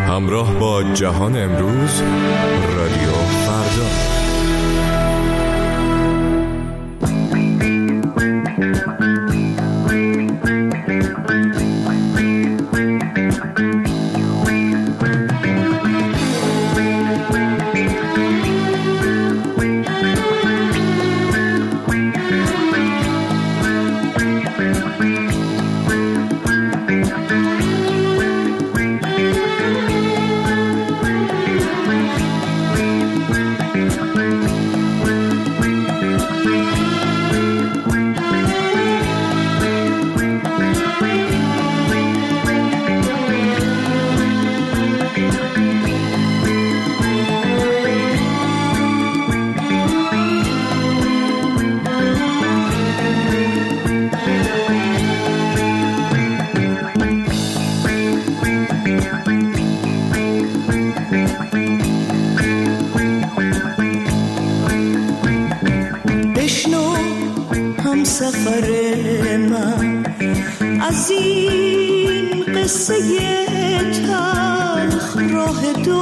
همراه با جهان امروز، رادیو فردا. سفر من از این قصه تلخ راه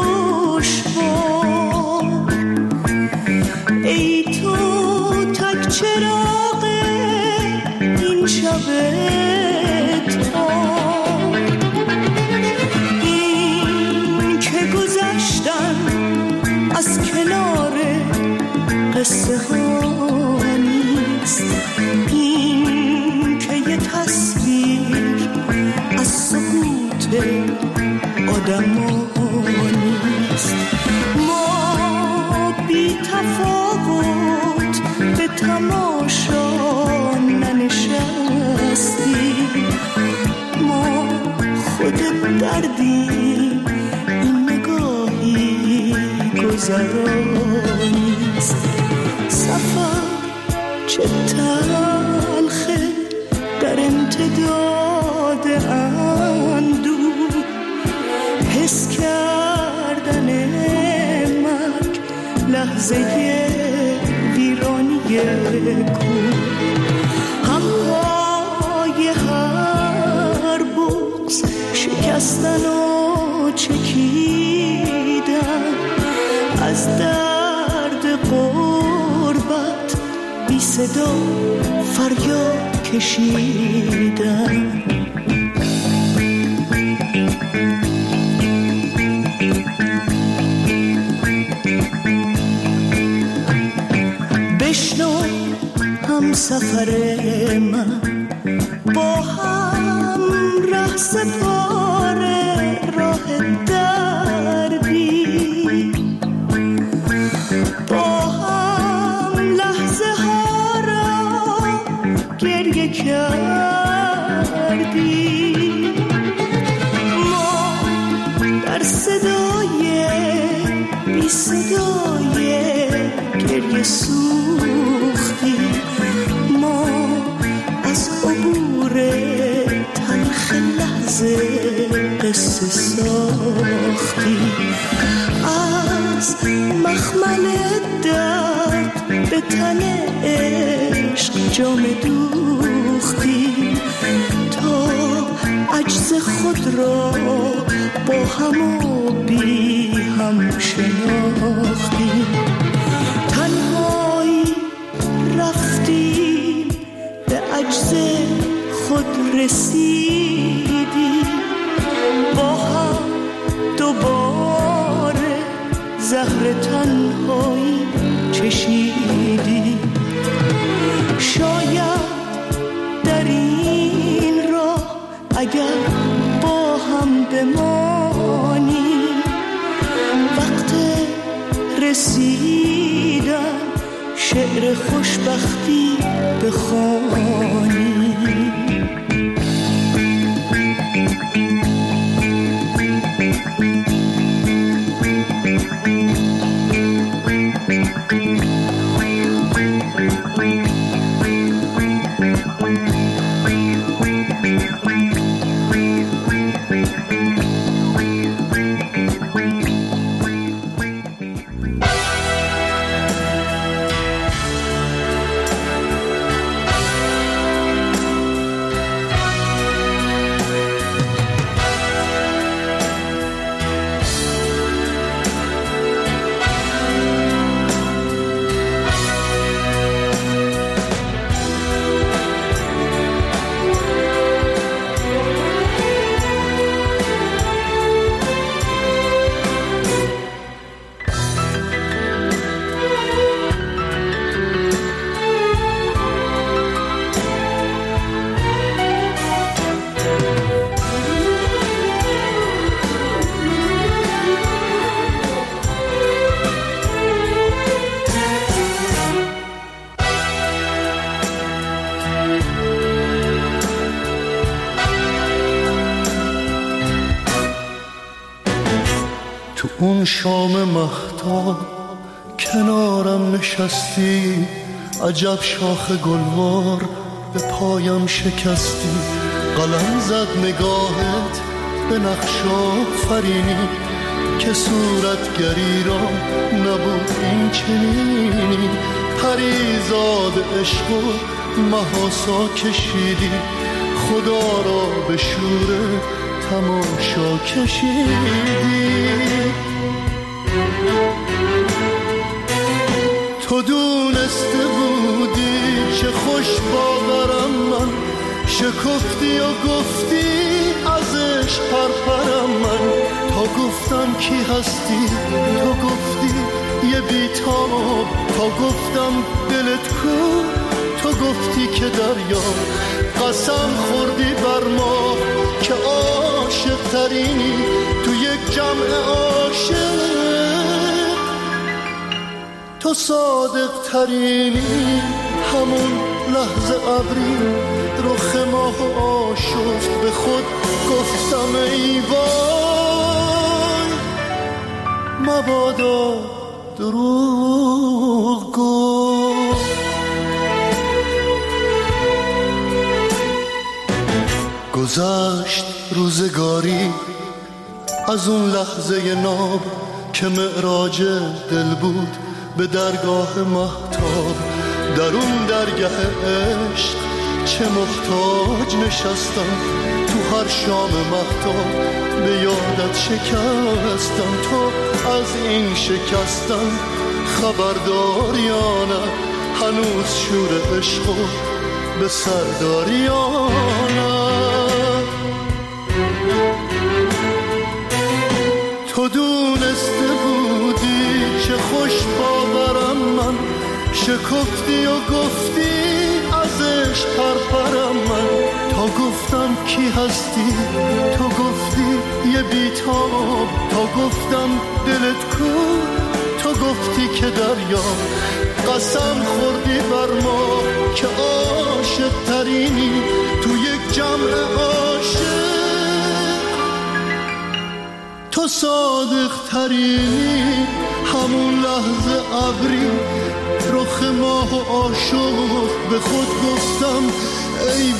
دشوار، ای تو تک چراغ این شب تار، این که گذشتن از کنار قصه ها نیست، این که یه تصویر از سقوط آدم ها نیست. ما بی تفاوت به تماشا ننشستیم، ما خود دردیم، این نگاهی گذرانیست. سفر چه تلخه در امتداد اندوه، حس کردن مرگ لحظه ویرانی کوه، همهای هر بغض شکستن و چکیدن، از درد غربت بی صدا فریاد کشیدن. بشنو هم سفر من، با هم ره سپاره راه دردی، با هم لحظه ها را گریه کردی، ما در صدای بی صدای گریه سوختی، ما از عبور تلخ لحظه قصه ساختی، از مخمل درد به تن عشق جام دوختی، تا عجز خود را با هم و بی هم شناختی، تنهایی رفتیم به عجز خود رسیدیم، با هم دوباره زهر تنهایی چشیدیم. شاید در این راه اگر با هم بمانیم، وقت رسیدن شعر خوشبختی بخوانیم. تو اون شام مهتاب کنارم نشستی، عجب شاخ گلوار به پایم شکستی. قلم زد نگاهت به نقش آفرینی که صورتگری را نبود این چنینی. پریزاد عشق و محاسا کشیدی، خدا را به شور تماشا کشیدی. تو دونسته بودی چه خوش باورم من، شکفتی و گفتی ازش پرپرم من. تا گفتم کی هستی تو گفتی یه بیتاب، تا گفتم دلت کو تو گفتی که دریا. قسم خوردی بر ما که عاشق ترینی تو یک جمع عاشق، تو صادق ترینی. همون لحظه ابری رخ ماه آشفت، به خود گفتم ای وای مبادا دروغ گفت. گذشت روزگاری از اون لحظه ناب که معراج دل بود به درگاه مهتاب. در اون درگاه عشق چه محتاج نشستم، تو هر شام مهتاب به یادت شکستم. تو از این شکستم خبردار یا نه، هنوز شور عشقو به سرداری یا نه. تو دونسته بودی چه خوش باورم من، شکفتی و گفتی ازش پرپرم من. تا گفتم کی هستی تو گفتی یه بیتاب، تا گفتم دلت کو تو گفتی که دریا. قسم خوردی بر ما که عاشق ترینی تو یک جمع عاشق، تو صادق ترینی. همون لحظه ابری رخ ماه و عاشق، به خود گفتم ای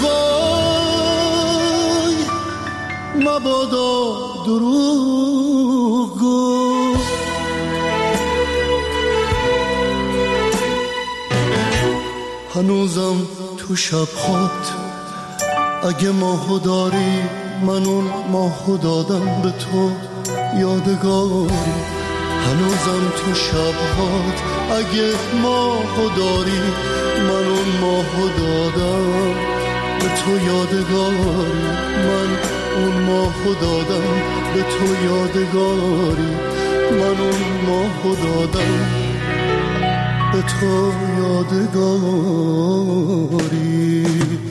وای مبادا دروغ گفت. هنوزم تو شبهات اگه ماهو داری، من اون ماهو دادم به تو یادگاری. هنوزم تو شبهات اگه ماهو داری، من اون ماهو دادم به تو یادگاری. من اون ماهو دادم به تو یادگاری. من اون ماهو دادم به تو یادگاری.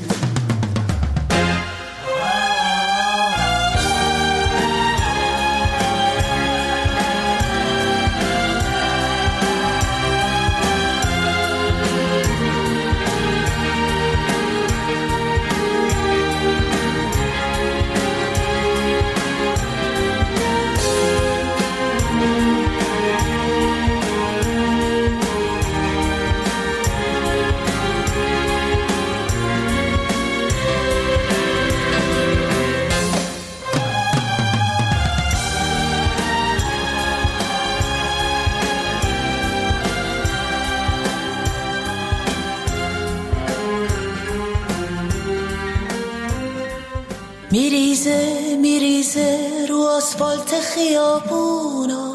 میریزه رو آسفالت خیابونا،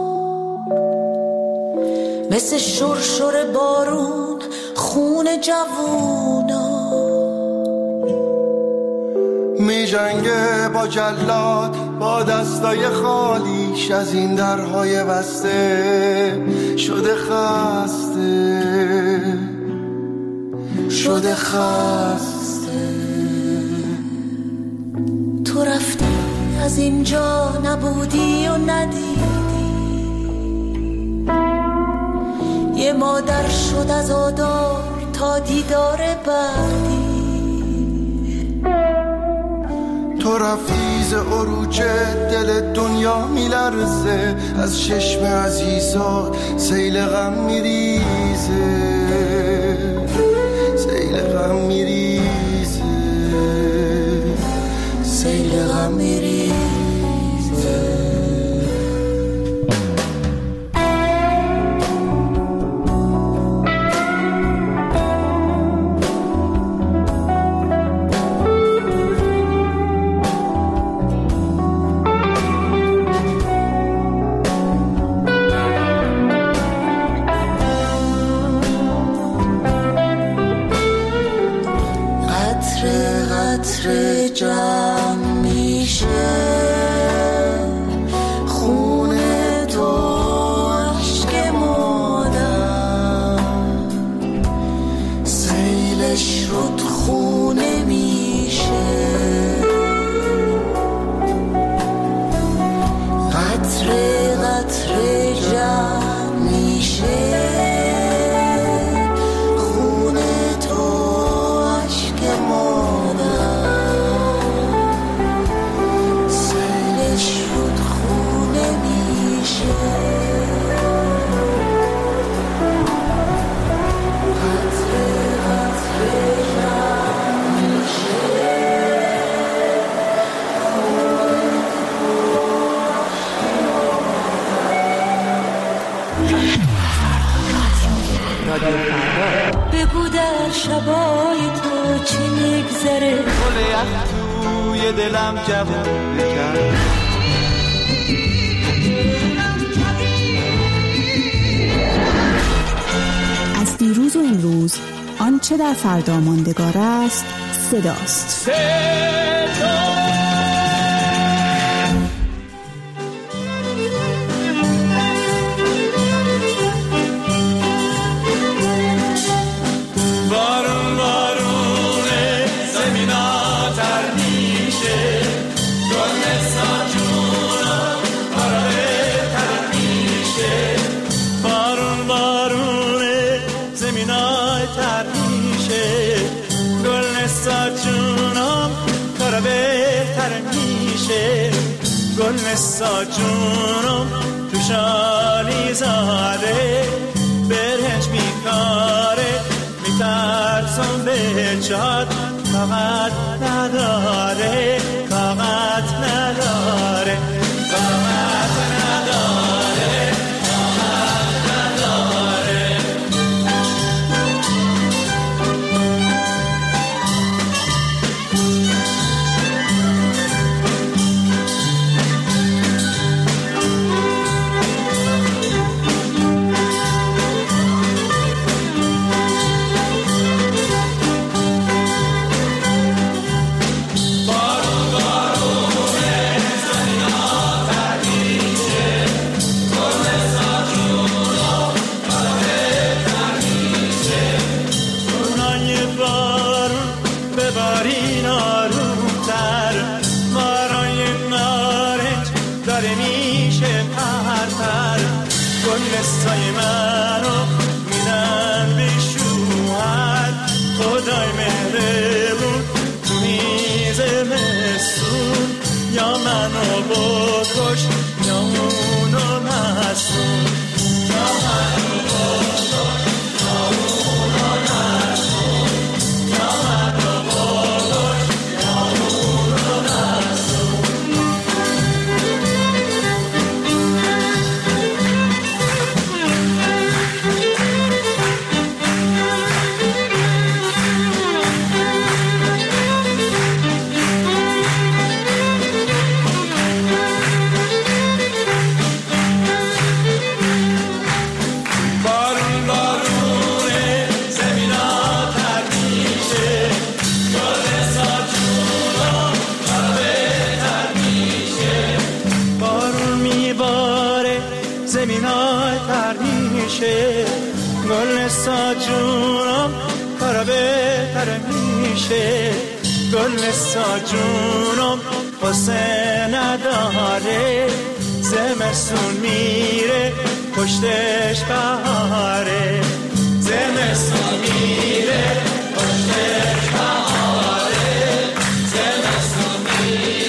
مثل شرشر بارون خون جوونا. میجنگه با جلاد با دستای خالیش، از این درهای بسته شده خسته. تو رفتی از اینجا نبودی و ندیدی، یه مادر شد از آدار تا دیدار بعدی. تو رفتی ز عروج دل دنیا میلرزه، از چشم عزیزات سیل غم میریزه، سیل غم میریزه، سیل غم میریزه. جمع میشه خون تو، عشق مادر سیلش رود خونه میشه، قطره قطره جمع میشه خون تو، عشق مادر بگو در شبای تو چی میگذره، گل یخ توی دلم جوون بکرد. از دیروز و امروز آنچه در فردا ماندگار است صداست. گل نسا جونم تو شالی زاده، برهنج میکاره میترسم به جاد، طاقت نداره، طاقت نداره، طاقت نداره، طاقت نداره. قصای منو میدن بشوهر، خدای مهربون تو میز مسون، یا منو بکش یا اونو نسون، یا منو بکش یا اونو نسون، یا منو بکش یا اونو نسون. گل نسا جونم کارا بهتر میشه، گل نسا جونم قصه نداره، زمستون میره پشتش بهاره، زمستون میره پشتش بهاره، زمستون میره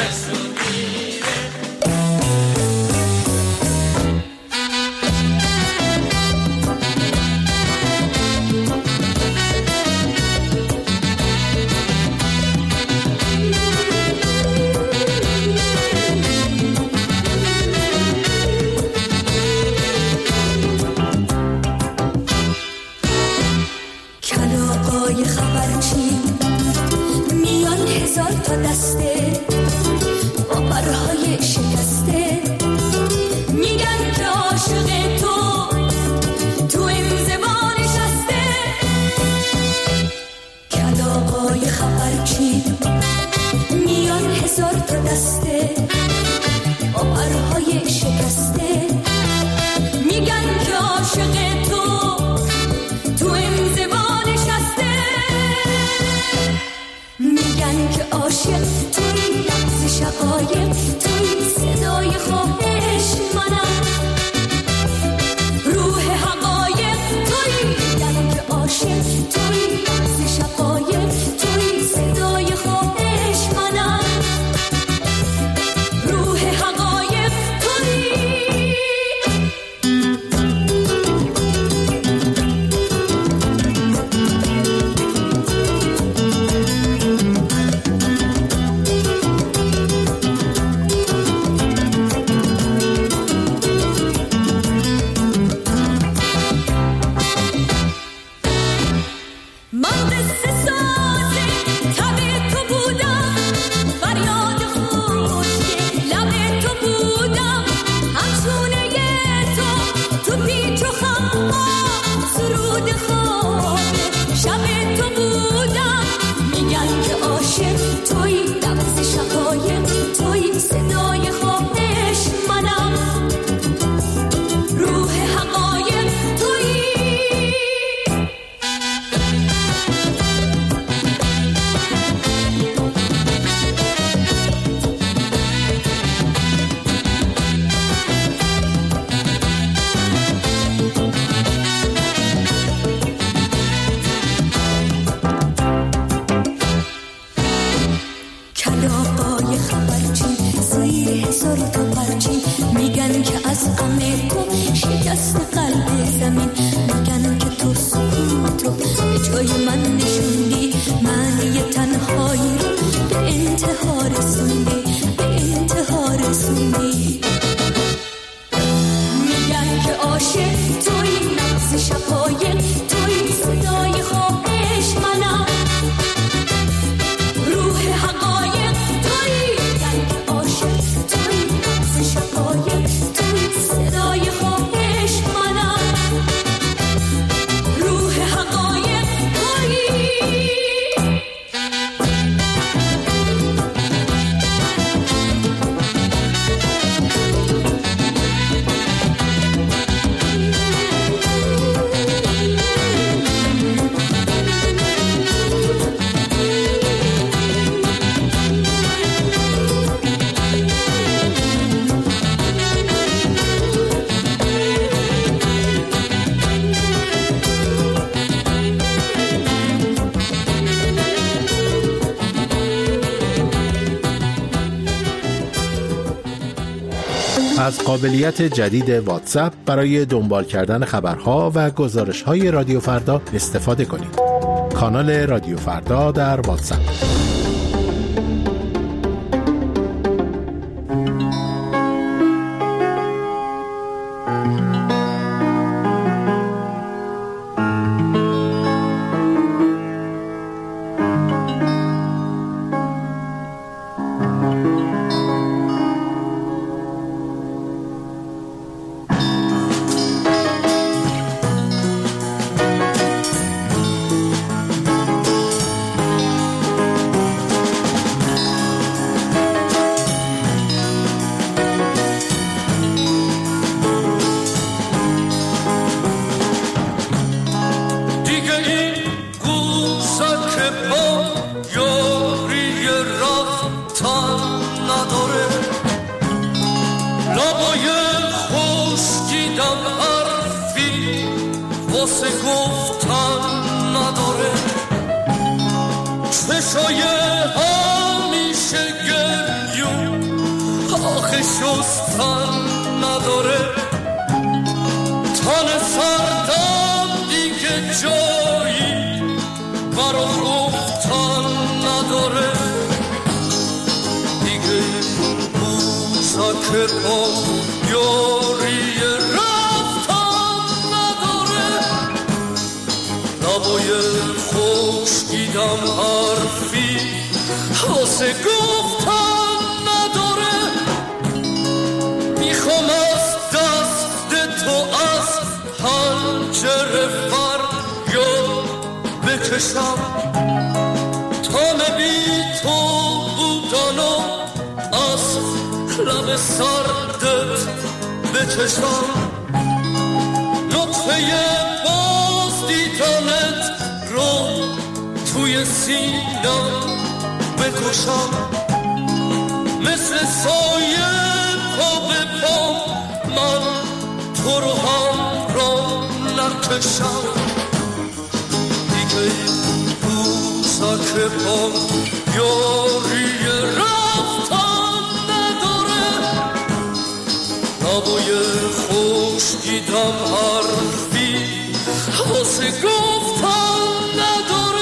از قابلیت جدید واتساپ برای دنبال کردن خبرها و گزارش‌های رادیو فردا استفاده کنید. کانال رادیو فردا در واتساپ. واسه گفتن نداره، چشای همیشه گریون شستن نداره، تن سردم دیگه جایی برا گفتن نداره، دیگه موزک پا یاری رفتن نداره، لبای خشکیدم حرفی واسه گفتن نداره، میخوام از دست تو از پنجره فریاد بکشم، تن بی تو بودنو از لب سردت بکشم، نطفه باز دیدنت رو توی سینم بکشم، مثل سایه پا به پام من تو رو همراه نکشم، دیگه موزک پام یاری رفتن نداره، لبای خشکیدم حرفی واسه گفتن نداره.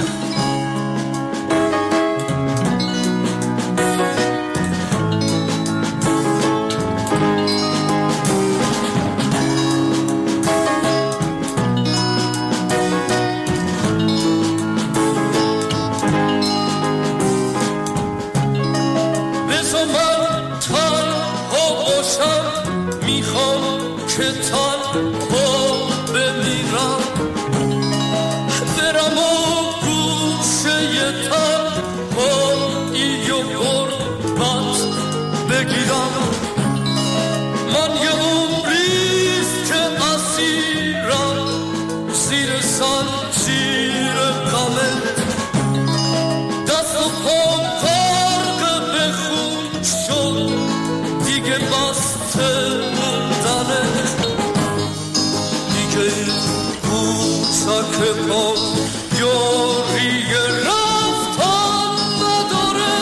که تنها بمیرم، برم و گوشه تنهایی و غربت بگیرم، من یه عمریست که اسیرم زیر زنجیر غمت، دست و پام غرق به خون شد دیگه بسته موندنت، دیگه موزک پام یاری رفتن نداره،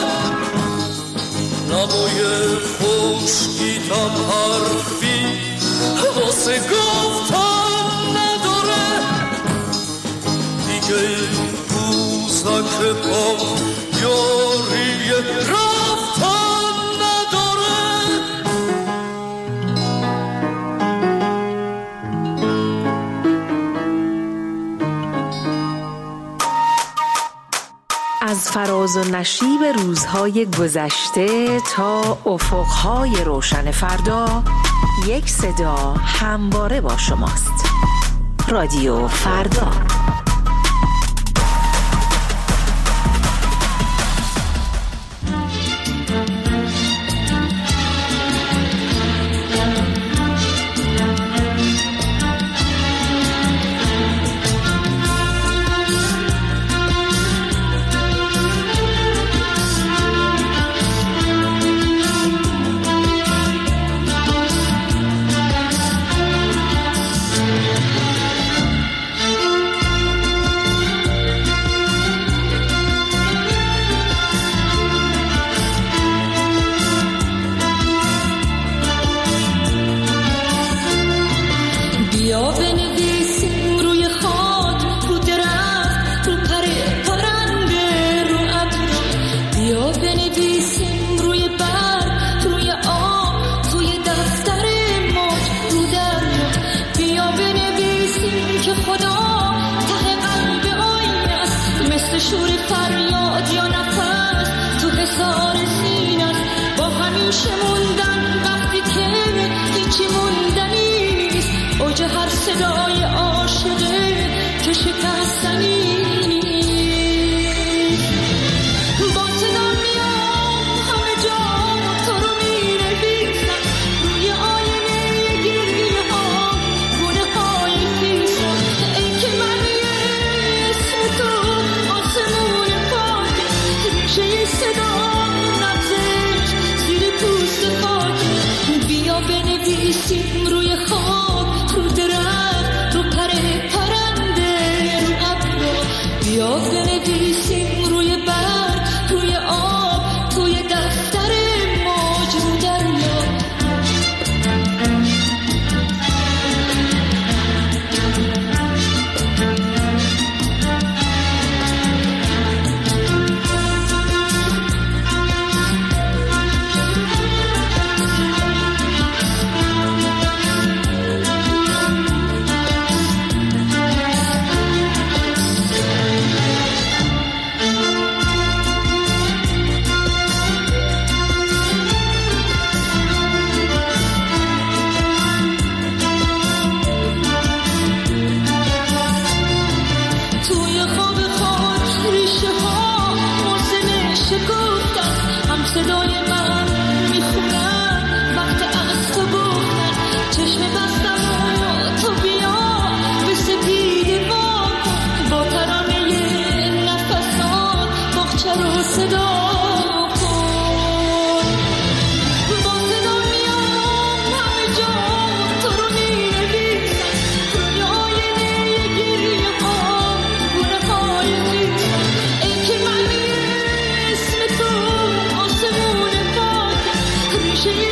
لبای خشکیدم حرفی واسه گفتن نداره، دیگه موزک پام یاری رفتن نداره. از فراز و نشیب روزهای گذشته تا افقهای روشن فردا، یک صدا همواره با شماست. رادیو فردا. شور فریاد یا نفس تو حصار سینه با همیشه موندن وقتی که هیچی موندنی نیست، اوج هر صدای عاشقه که شکستنی نیست. با صدا میام همه جا تو رو می‌نویسم روی آینه گریه ها گونه های خیسم، ای که من اسم تو آسمون پاک ریشه صدا نبزش زیر پوست خاک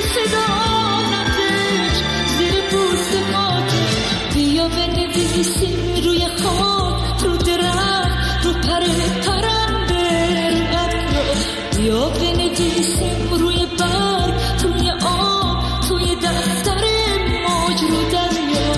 صدا نزش زیر پوست خاکش. بیا بنویسیم روی خاک، رو درخت، رو پر پرنده، رو ابر. بیا بنویسیم روی برگ، توی آب، توی دفتر موج، رو دریا.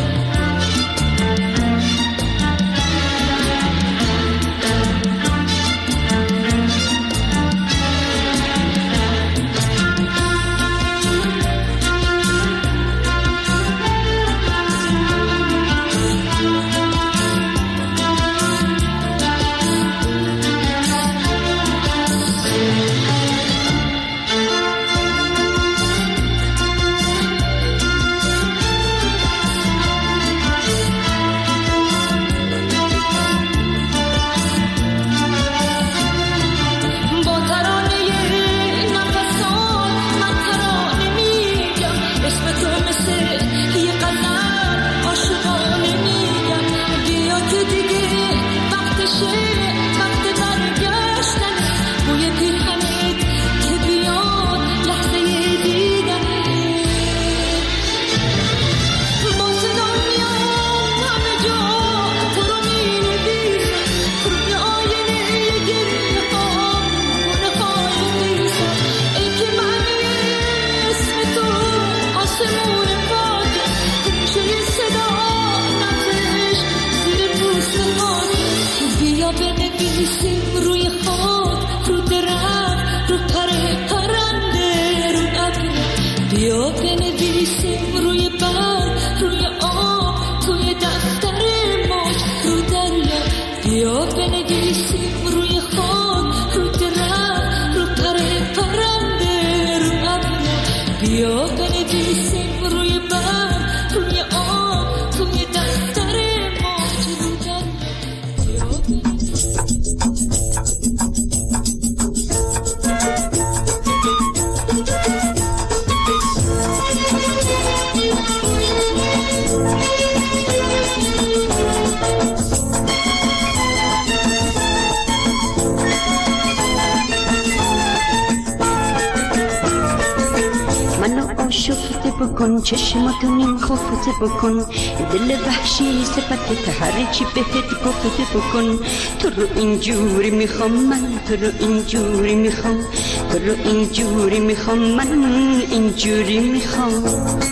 بکن چشماتو نیم خفته بکن، دل وحشی صفت هر چی بهت گفته بکن. تو رو اینجوری میخوام من، تو رو اینجوری میخوام، تو رو اینجوری میخوام من، اینجوری میخوام.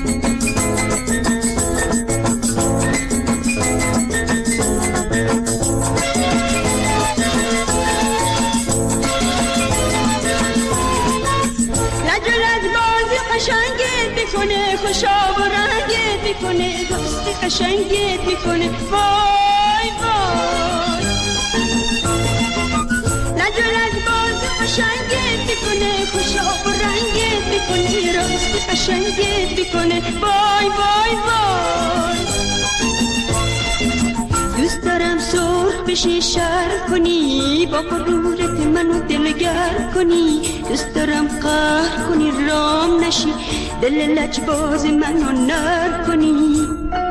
خوشا و رنگت میکنه، دوست قشنگت میکنه، وای وای. نجلت باز قشنگت میکنه، خوشا و رنگت میکنه، راست قشنگت میکنه، وای وای وای. دوست دارم سرخ بشی شر کنی، با غرورت منو دلگر کنی. دوست دارم قهر کنی رام نشی، دل لجباز منو نر کنی.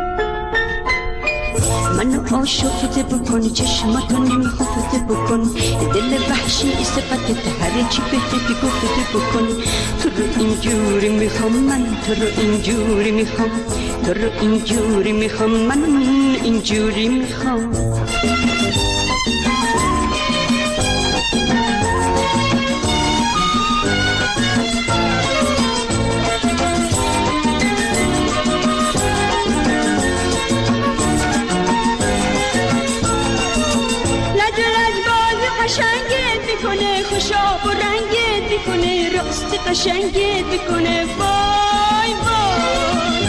منو عاشقت بکن، چشماتو نیم خفته بکن، دل وحشی صفتت هر چی بهت گفته بکن. تو رو اینجوری میخوام من، تو رو اینجوری میخوام، تو رو اینجوری میخوام من، اینجوری میخوام. خوشا و رنگت میکنه، راست قشنگت میکنه، وای وای.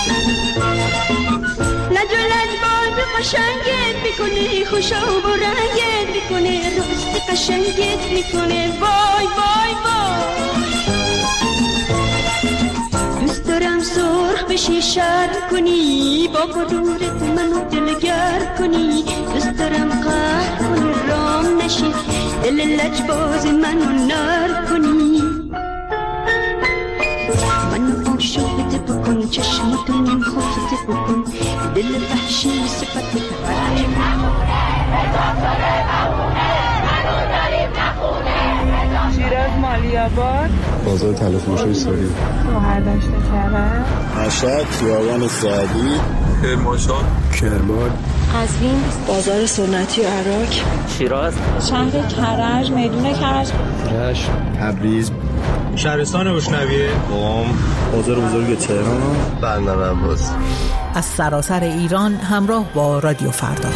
لجلج باز قشنگت میکنه، خوشا و رنگت میکنه، راست قشنگت میکنه، وای وای وای. دوست دارم سرخ بشی شر کنی، با غرورت منو دلگر کنی. دوست دارم قهر کنی رام نشی، دل لجباز منو نر کنی. منو عاشقت بکن، چشماتو نیم خفته بکن، دل وحشی صفت هر شیراز مالی‌آباد، بازار تلفروشی سوری، شهرداشت کرد، مشهد خیابان سعدی، کرمانشاه، کرمان، قزوین بازار سنتی عراق، شیراز، شهر کرج، میدون کرج، رشت، تبریز، شهرستان روشنویه، قم، بازار بزرگ تهران، بندر عباس. از سراسر ایران همراه با رادیو فردا.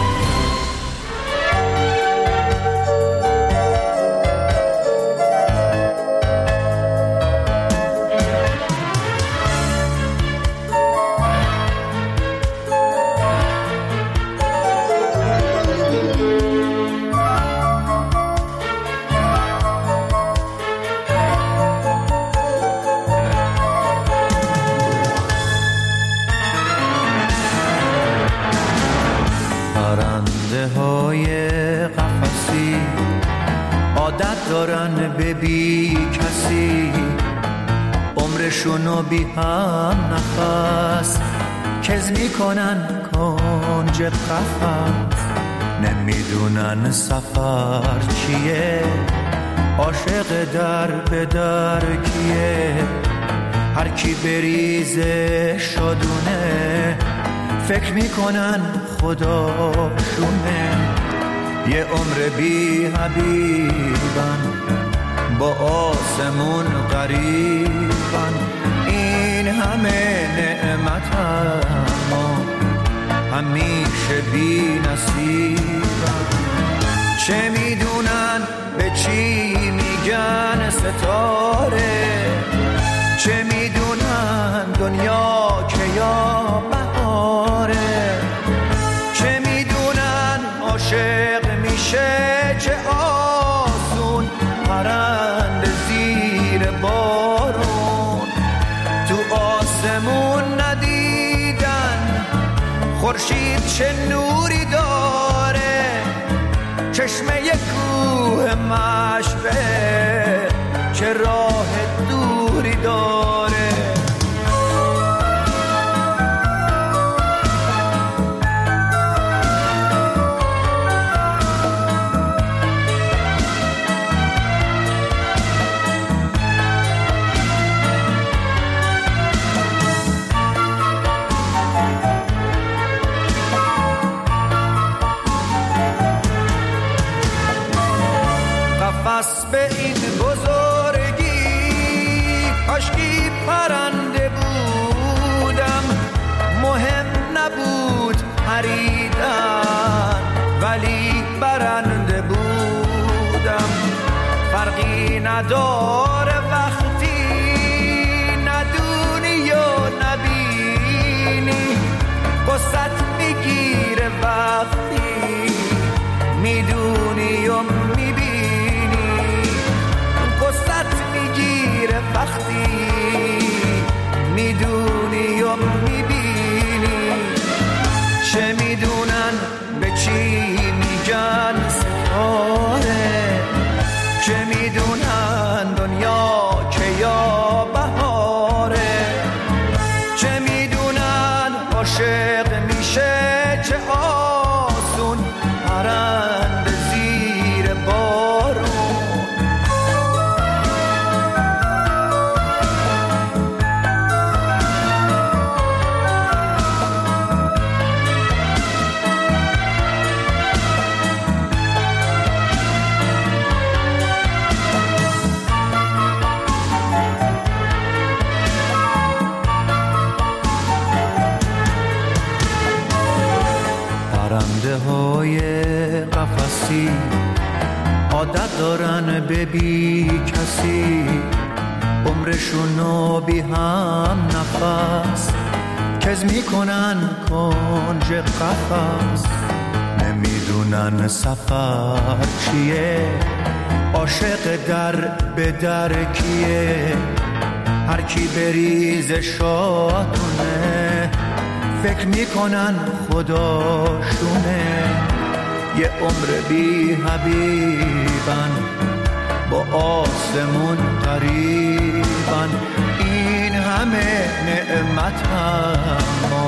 بی کسی عمرشونو بی هم نفس کز میکنن کنج قفس نمیدونن سفر چیه عاشق در به در کیه هر کی بریزه شادونه فکر میکنن خداشونه یه عمر بی حبیبن با آسمون قریبن این همه نعمت اما همیشه بی نصیبن چه میدونن به چی میگن ستاره چه میدونن دنیا که یا بهاره چه میدونن عاشق میشه چه آسون پرند زیر بارون تو آسمون ندیدن خورشید چه نوری داره چشمه کوه مشبه چه راه دوری داره قفس به این بزرگی کاشکی پرنده بودم مهم نبود پریدن ولی برنده بودم فرقی نداره وقتی ندونی و نبینی قصت میگیره وقتی میدونی و میبینی وقتی میدونی و میبینی چه میدونن به چی میگن ستاره چه میدونن دنیا که یا بهاره چه میدونن عاشق میشه چه آسون پرند زیر بارون پرنده های قفسی عادت دارن به بی کسی عمرشونو بی هم نفس کز میکنن کنج قفس نمیدونن سفر چیه عاشق در به در کیه هر کی بریز شادونه فکر میکنن خداشونه یه عمر بی حبیبن با آسمون قریبن این همه نعمت اما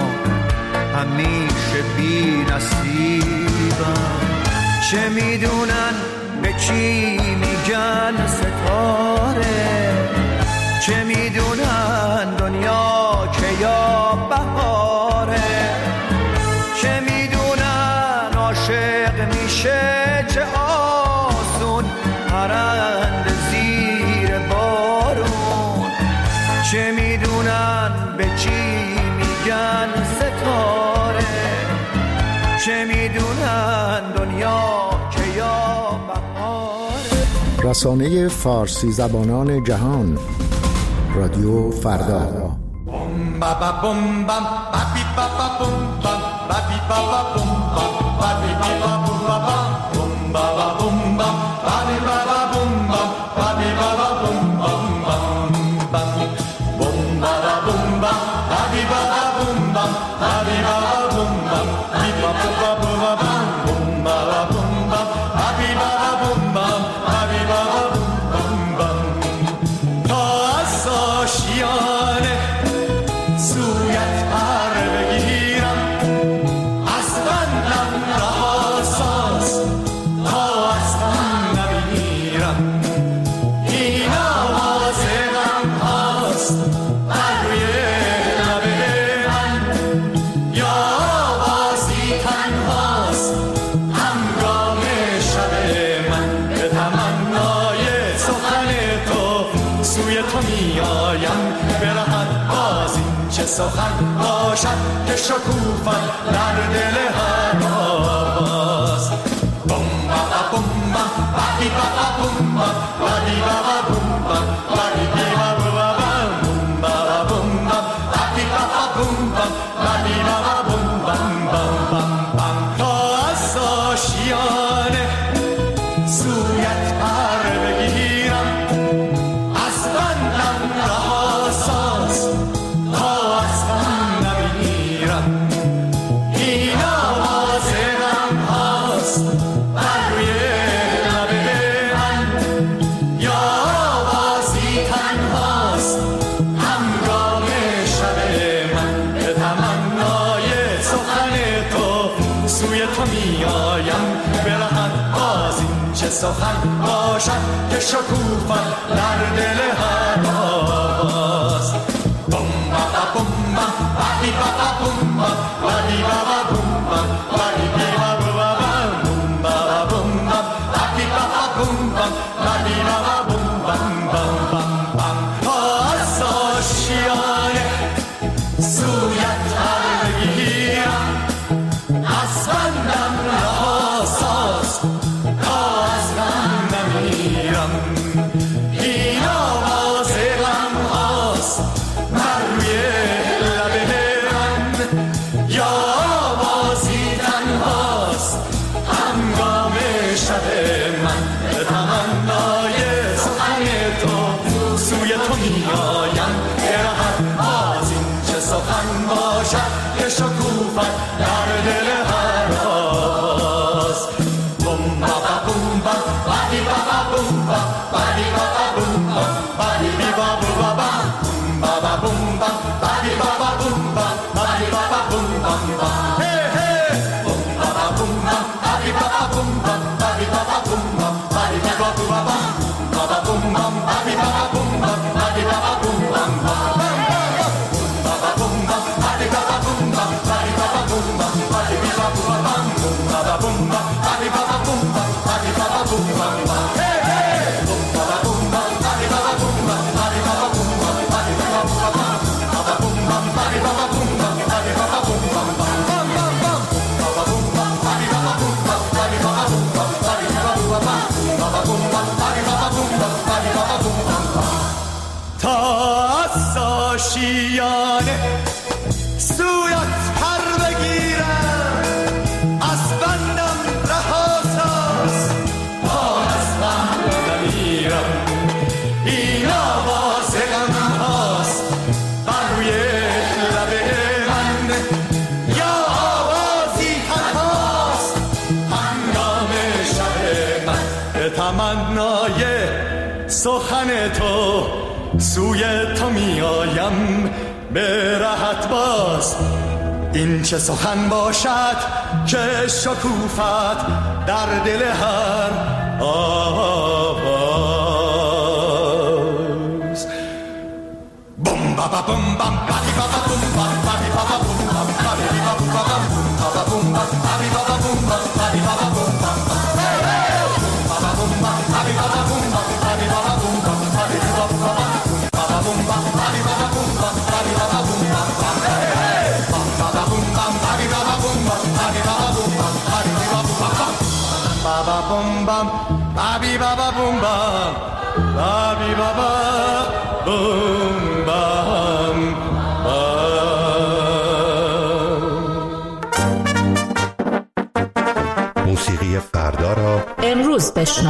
همیشه بی نصیبن چه میدونن به چی میگن ستاره، چه میدونن دنیا که یا بهاره، چه میدونن عاشق میشه چه آسون پرنده زیر بارون، چه میدونن به چی میگن ستاره، چه میدونن دنیا که یا بهاره. رسانه فارسی زبانان جهان، رادیو فردا. سخن باشد که شکوفت در دل هر آواز. بوم بابا بوم بابا بادی بابا بوم بابا بادی بابا بوم بابا بادی بابا بوم بابا بوم بابا بادی بابا بوم بابا بادی بابا بوم بابا تا از آشیانه سویت پر بگیرم، از بندم رها ساز تا از غم نمیرم. این آواز غم هاست بر روی لب من، یا آوازی تنهاست همگام شب من. به تمنای سخن تو سوی تو میایم، برهد باز این چه سخن باشد که شکوفت در دل هر آواز. بوم بابا بوم بادی بابا بوم بادی بابا بوم بادی بابا بوم بابا بوم بادی بابا بوم بادی بابا بوم تا از آشیانه سویت پر بگیرم، از بندم رها ساز تا از غم نمیرم. این آواز غم هاست بر روی لب من، یا آوازی تنهاست همگام شب من. به تمنای سخن تو سوی تو میایم، برهد باز این چه سخن باشد که شکوفت در دل هر آواز. بوم بابا بوم بادی بابا بوم بادی بابا بوم بادی بابا بوم بابا بوم بادی بابا بوم بادی بابا بوم هی هی. بوم بابا بوم بادی بابا بوم بادی بابا بوم بادی بابا بابا بوم بادی بابا بوم بادی بابا بوم بابا بوم بادی بابا بوم بادی بابا بوم بادی بابا بابا بوم بادی بابا بوم بادی بابا بوم هی هی. بوم بابا بوم بادی بابا بوم بادی بابا بوم بادی بابا بابا بوم بادی بابا بوم بادی بابا بوم بابا بوم بادی بابا بوم بادی بابا بوم بادی بابا بابا بوم بادی بابا بوم بادی بابا بوم. تا از آشیانه سویت پر بگیرم، از بندم رها ساز تا از غم نمیرم. این آواز غم هاست بر روی لب من، یا آوازی تنهاست هنگام شب من. به تمنای سخن تو سوی تو میایم، به راحت باز این چه سخن باشد که شکوفت در دل هر آواز بوم بابا بوم بام بابی بابا بوم بام بابی بابا بوم بام بابی بابا بوم بابا بوم بام بابی بابا بوم بام بابی بابا بوم بام بابا بوم بام بابی بابا بوم بام بابی بابا بوم بام بابی بابا بوم بام بابی بابا بوم بام بابی بابا بوم بام بابا بوم بام بابی بابا بوم بام بابی بابا بوم بام بابی بابا بابا بوم بام بابی بابا بوم بام بابی بابا بوم بام. موسیقی فردا را امروز بشنو.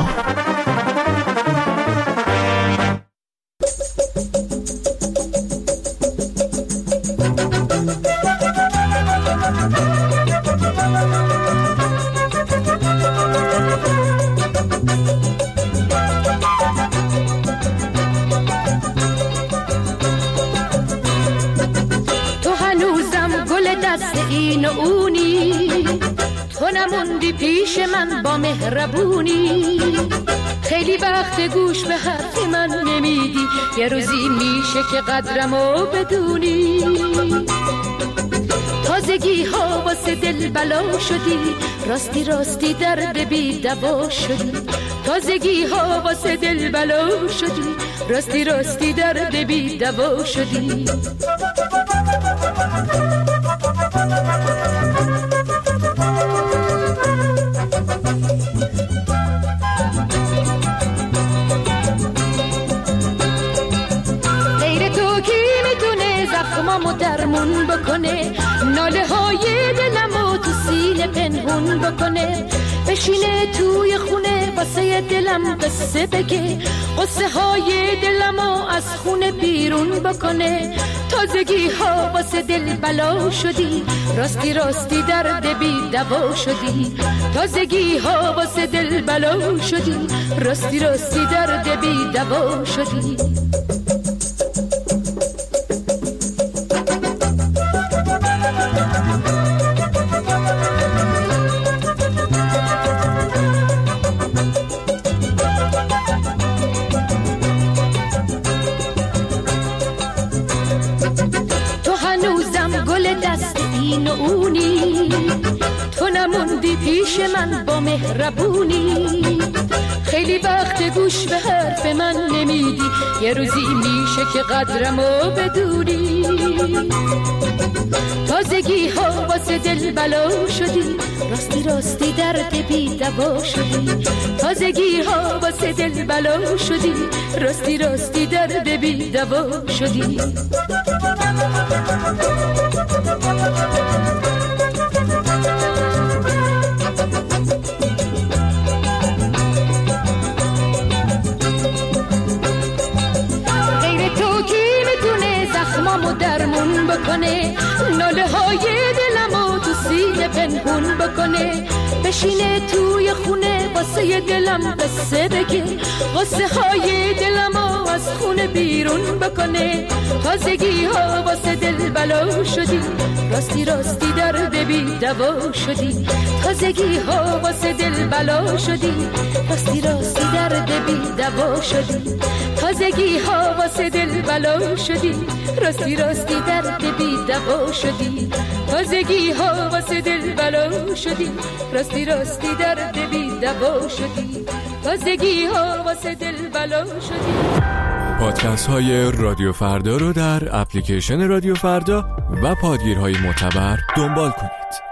تو هنوزم گل دست این و اونی، تو نموندی پیش من با مهربونی. خیلی وقت گوش به حرف من نمیدی، یه روزی میشه که قدرمو بدونی. تازگی ها واسه دل بلا شدی، راستی راستی درد بی دوا شدی. تازگی ها واسه دل بلا شدی، راستی راستی درد بی دوا شدی. غیر تو کی میتونه زخمامو درمون بکنه، ناله های دلمو تو سینه پنهون بکنه. بشینه توی خونه واسه دلم قصه بگه، قصه های دلمو از خونه بیرون بکنه. تازگی ها واسه دل بلا شدی، راستی راستی درد بی دوا شدی. تازگی ها واسه دل بلا شدی، راستی راستی درد بی دوا شدی. اونی، تو نموندی پیش من با مهربونی. خیلی وقت گوش به حرف من نمیدی، یه روزی میشه که قدرمو بدونی. تازگی ها واسه دل بلا شدی، راستی راستی درد بی دوا شدی. تازگی ها واسه دل بلا شدی، راستی راستی درد بی دوا شدی. غیر تو کی میتونه زخمامو درمون بکنه، ناله های دلمو تو سینه پنهون بکنه. بشینه توی خونه واسه دلم قصه بگه، قصه های دلمو از خونه بیرون بکنه. تازگی ها واسه دل بلا شدی، راستی راستی درد بی دوا شدی. تازگی ها واسه دل بلا شدی، راستی راستی درد بی دوا شدی. تازگی ها واسه دل بلا شدی، راستی راستی درد بی دوا شدی. تازگی ها واسه دل بلا شدی، راستی راستی درد بی دوا شدی. تازگی ها واسه دل بلا شدی. پادکست های رادیو فردا رو در اپلیکیشن رادیو فردا و پادگیرهای معتبر دنبال کنید.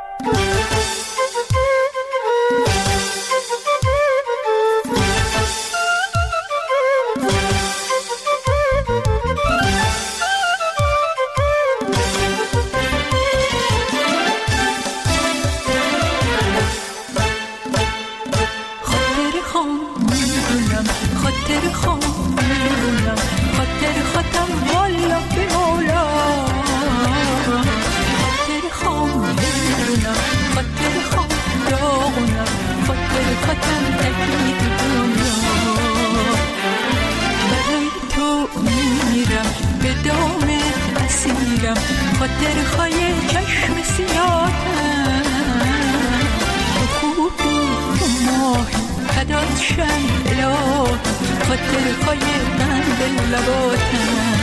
خاطر خای چشم سیاهم، تو خوبی تو ماهی فدات شم الهی خاطر های قند لباتم.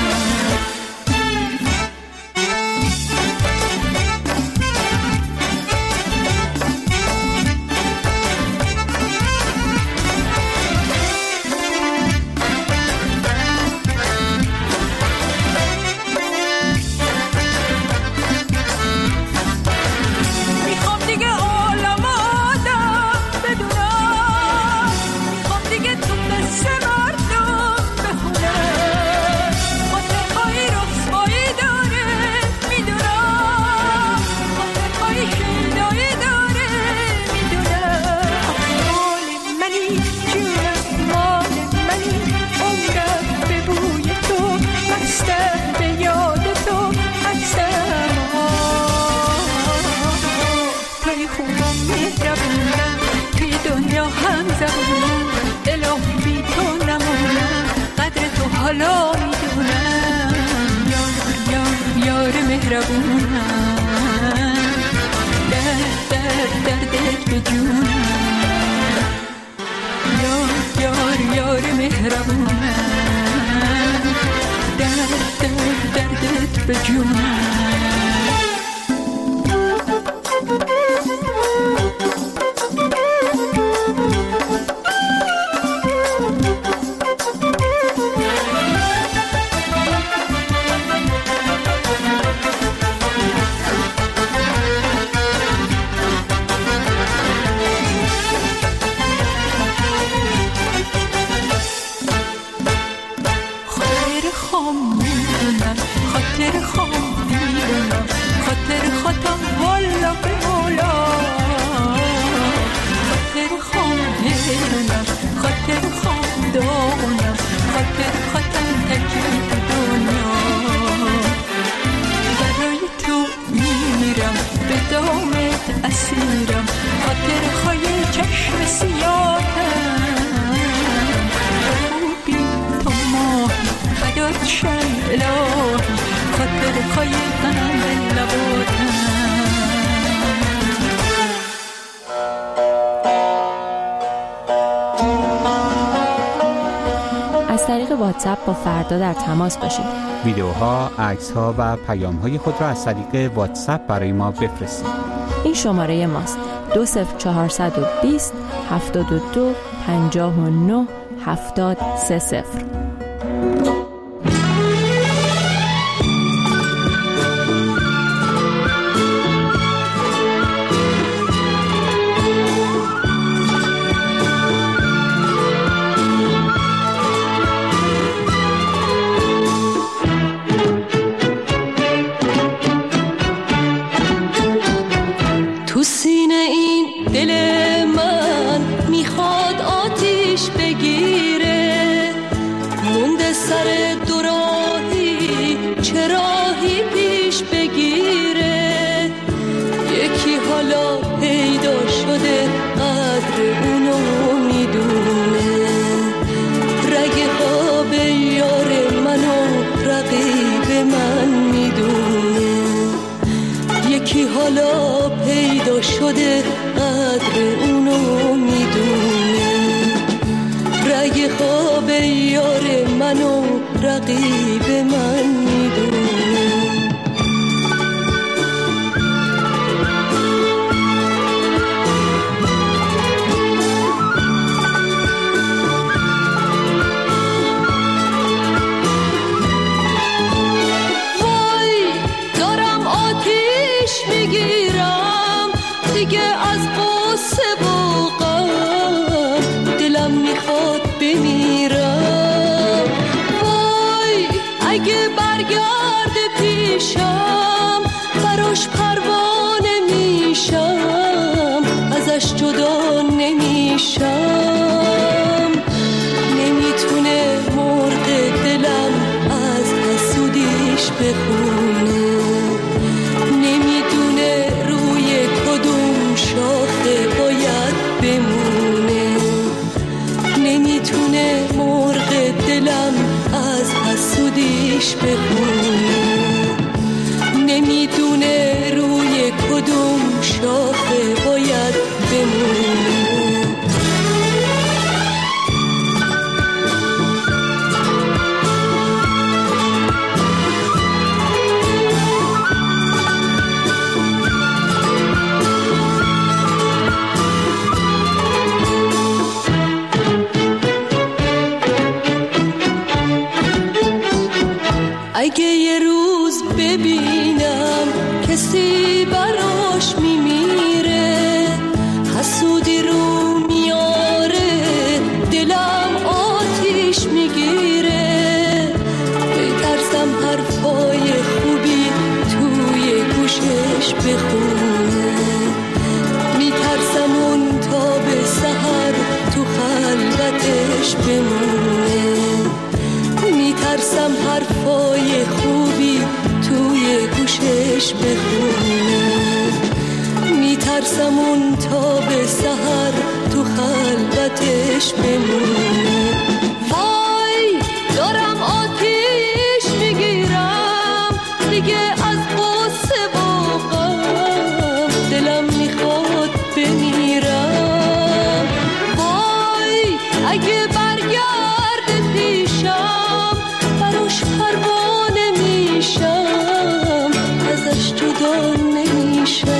حالا میدونم یار مهربونم، دردت به جونم، یار مهربونم، دردت به جونم. از طریق واتساپ با فردا در تماس باشید. ویدیوها، عکس‌ها و پیام‌های خود را از طریق واتساپ برای ما بفرستید. این شماره ماست: 20420 72 59 7030. حالا پیدا شده قدر اونو میدونه، رگ خواب یار منو رقیب من میدونه. جدا نمیشم، نمیتونه مرغ دلم از حسودیش بخونه، نمیدونه روی کدوم شاخه باید بمونه، نمیتونه مرغ دلم از حسودیش بخونه، نمیدونه روی کدوم شاخه باید بمونه. اگه یه روز ببینم کسی براش میمیره، حسودی رو میاره، دلم آتیش میگیره. بترسم حرفای خوبی توی گوشش بخونه، میترسم اون تا به سحر تو خلوتش بمونه، میترسم حرفای خوبی توی گوشش بخونه، میترسم اون تا به سحر تو خلوتش بمونه. وای دارم آتیش میگیرم دیگه از غصه و غم، دلم میخواد بمیرم. وای اگه برگرد پیشم براش پروانه میشم، ازش جدا نمیشم.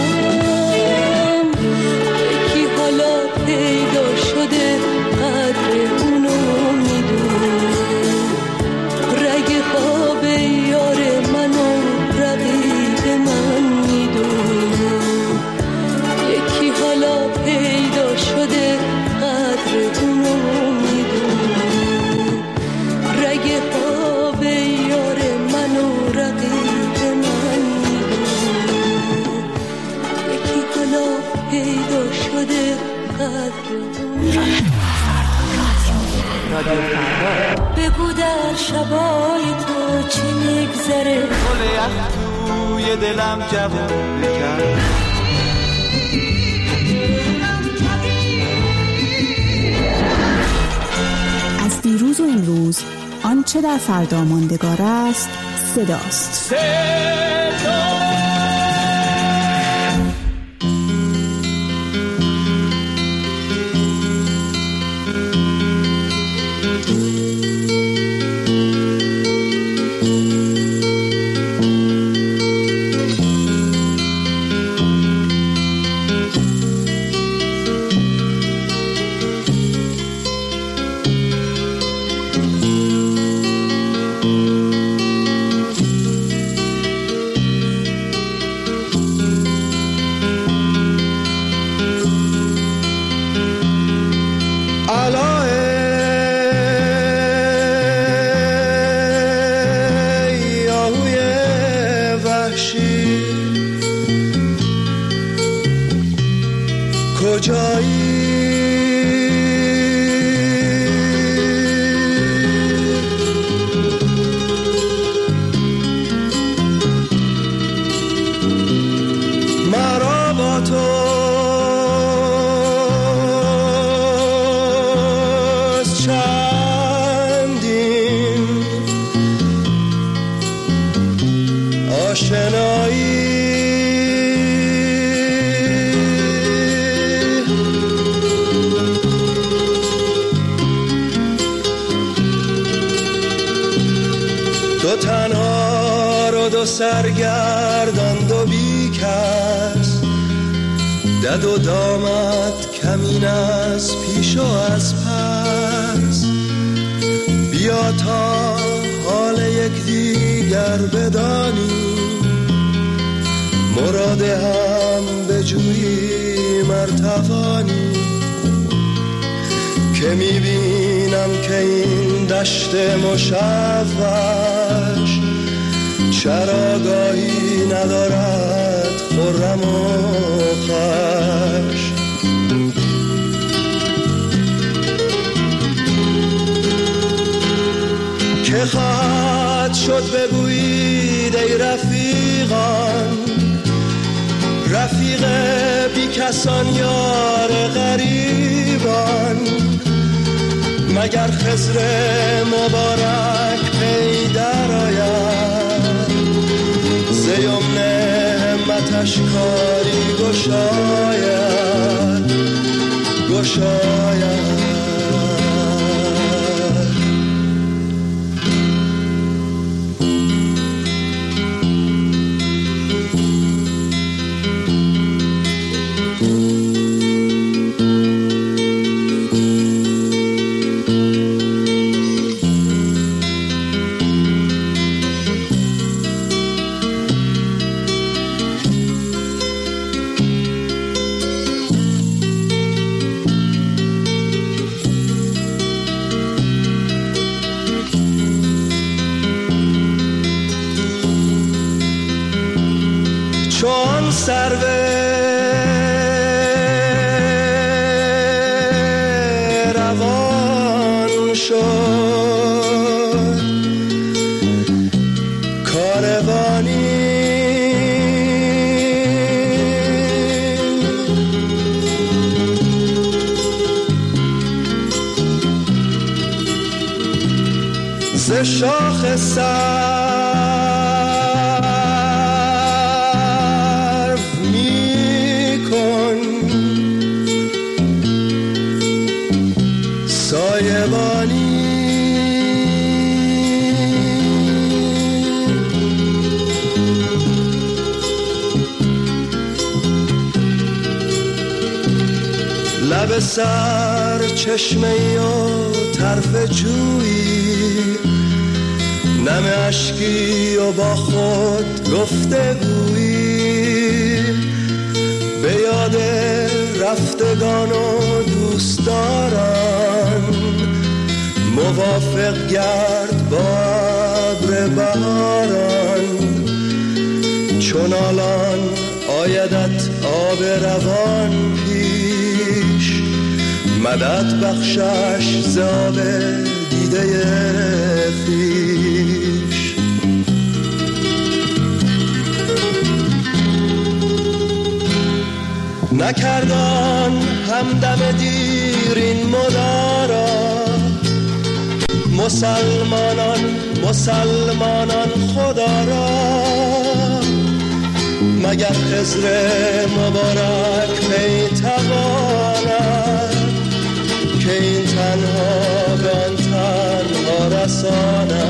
یکی حالا پیدا شده قدر اونو میدونه، رگ خواب یار منو رقیب من میدونه. یکی حالا پیدا شده قدر اونو میدونه، رگ خواب یار منو رقیب من میدونه. یکی حالا پیدا شده قدر اونو. بگو در شبای تو چی میگذره، گل یخ توی دلم جوون بکن. از دیروز و امروز آنچه در فردا ماندگار است صداست. سرگردان و بیکس، دد و دامت کمین از پیش و از پس. بیا تا حال یک دیگر بدانی، مراد هم بجویی مرتوانی. که میبینم که این دشت مشوش چراگاهی ندارد خرم و خوش. که خواهد شد بگویید ای رفیقان، رفیق بی کسان یار غریبان. مگر خضر مبارک پی در آید، ز یمن همتش کاری گشاید گشاید. سرو روان شد کاروانی ز شاخ سرو میکن سایبانی لب سر چشمه و طرف جویی نم اشکی و با خود گفته گویی به یاد رفتگان و دوستداران موافق گرد با ابر بهاران چون الان آیدت آب روان پیش مدد بخشش ز آب دیده خویش نکردان همدم دیر این مدارا مسلمانان خدا را مگر خضر مبارک می تواند که این تنها به آن تنها رساند